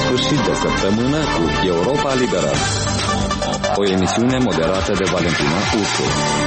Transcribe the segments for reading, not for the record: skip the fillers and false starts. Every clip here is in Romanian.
sfârșit de săptămână cu Europa Liberă, o emisiune moderată de Valentina Ursu.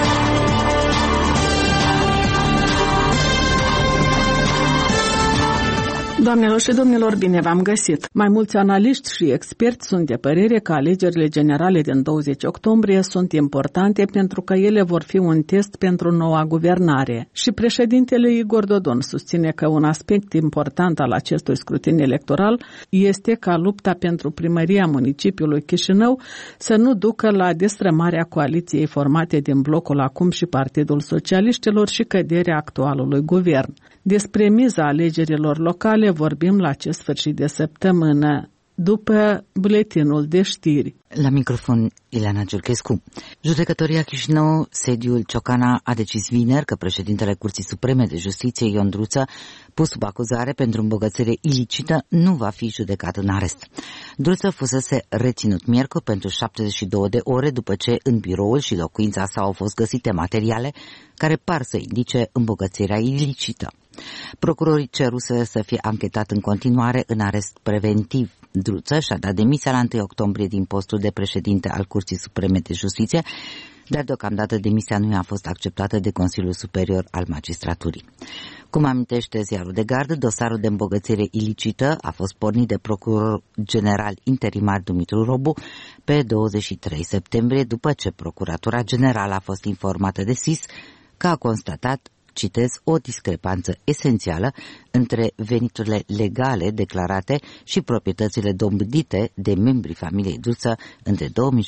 Doamnelor și domnilor, bine v-am găsit! Mai mulți analiști și experți sunt de părere că alegerile generale din 20 octombrie sunt importante pentru că ele vor fi un test pentru noua guvernare. Și președintele Igor Dodon susține că un aspect important al acestui scrutin electoral este ca lupta pentru primăria municipiului Chișinău să nu ducă la destrămarea coaliției formate din blocul Acum și Partidul Socialiștilor și căderea actualului guvern. Despre miza alegerilor locale vorbim la acest sfârșit de săptămână, după buletinul de știri. La microfon, Ileana Giurchescu. Judecătoria Chișinău, sediul Ciocana, a decis vineri că președintele Curții Supreme de Justiție, Ion Druță, pus sub acuzare pentru îmbogățire ilicită, nu va fi judecat în arest. Druță fusese reținut miercuri pentru 72 de ore după ce în biroul și locuința sa au fost găsite materiale care par să indice îmbogățirea ilicită. Procurorii ceruse să fie anchetat în continuare în arest preventiv. Druță și-a dat demisia la 1 octombrie din postul de președinte al Curții Supreme de Justiție, dar deocamdată demisia nu a fost acceptată de Consiliul Superior al Magistraturii. Cum amintește ziarul de gardă, dosarul de îmbogățire ilicită a fost pornit de procuror general interimar Dumitru Robu pe 23 septembrie, după ce Procuratura Generală a fost informată de SIS că a constatat, citez, o discrepanță esențială între veniturile legale declarate și proprietățile dobândite de membrii familiei Druță între 2016-2019.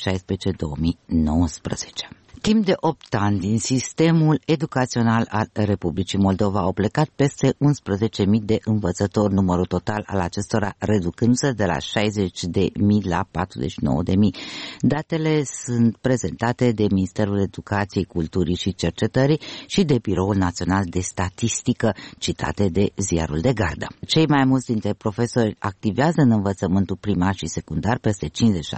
Timp de 8 ani din sistemul educațional al Republicii Moldova au plecat peste 11.000 de învățători, numărul total al acestora reducându-se de la 60.000 la 49.000. Datele sunt prezentate de Ministerul Educației, Culturii și Cercetării și de Biroul Național de Statistică, citate de ziarul de gardă. Cei mai mulți dintre profesori activează în învățământul primar și secundar, peste 56%,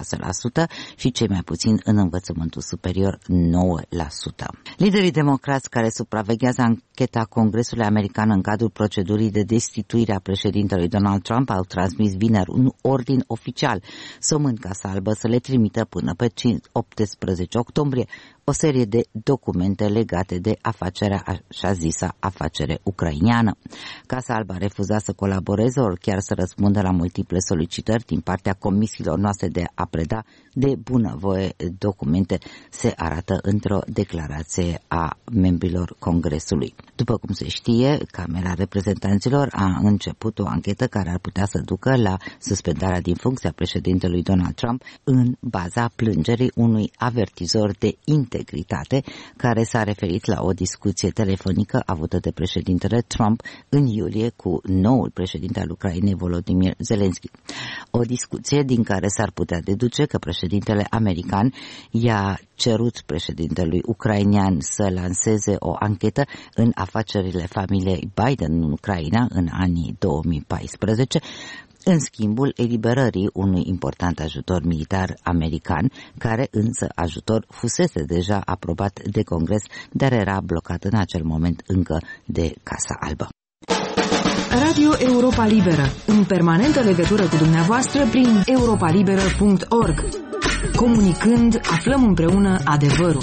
și cei mai puțini în învățământul superior, 9%. Liderii democrați care supraveghează ancheta Congresului American în cadrul procedurii de destituire a președintelui Donald Trump au transmis vineri un ordin oficial somând Casa Albă să le trimită până pe 18 octombrie o serie de documente legate de afacerea, așa zisa afacere ucraineană. Casa Albă a refuzat să colaboreze, ori chiar să răspundă la multiple solicitări din partea comisiilor noastre de a preda de bunăvoie documente, se arată într-o declarație a membrilor Congresului. După cum se știe, Camera Reprezentanților a început o anchetă care ar putea să ducă la suspendarea din funcția președintelui Donald Trump în baza plângerii unui avertizor de integritate care s-a referit la o discuție telefonică avută de președintele Trump în iulie cu noul președinte al Ucrainei, Volodymyr Zelensky. O discuție din care s-ar putea deduce că președintele american i-a cerut președintelui ucrainean să lanseze o anchetă în afacerile familiei Biden în Ucraina în anii 2014, în schimbul eliberării unui important ajutor militar american, care însă ajutor fusese deja aprobat de Congres, dar era blocat în acel moment încă de Casa Albă. Radio Europa Liberă, în permanentă legătură cu dumneavoastră prin europalibera.org. Comunicând, aflăm împreună adevărul.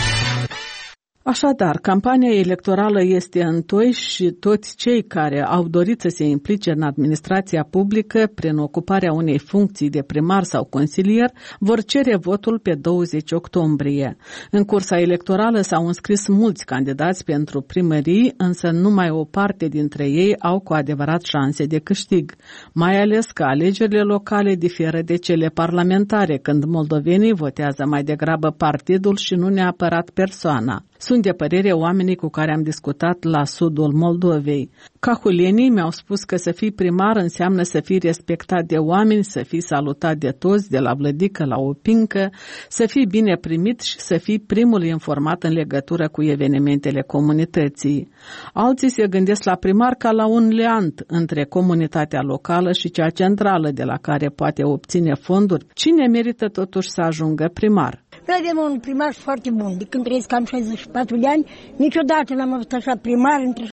Așadar, campania electorală este în toi și toți cei care au dorit să se implice în administrația publică prin ocuparea unei funcții de primar sau consilier vor cere votul pe 20 octombrie. În cursa electorală s-au înscris mulți candidați pentru primării, însă numai o parte dintre ei au cu adevărat șanse de câștig, mai ales că alegerile locale diferă de cele parlamentare, când moldovenii votează mai degrabă partidul și nu neapărat persoana. Sunt de părere oamenii cu care am discutat la sudul Moldovei. Cahulenii mi-au spus că să fii primar înseamnă să fii respectat de oameni, să fii salutat de toți, de la vlădică la opincă, să fii bine primit și să fii primul informat în legătură cu evenimentele comunității. Alții se gândesc la primar ca la un leant între comunitatea locală și cea centrală de la care poate obține fonduri. Cine merită totuși să ajungă primar? Noi avem un primar foarte bun. De când trăiesc cam 64 de ani, niciodată n-am avut așa primar între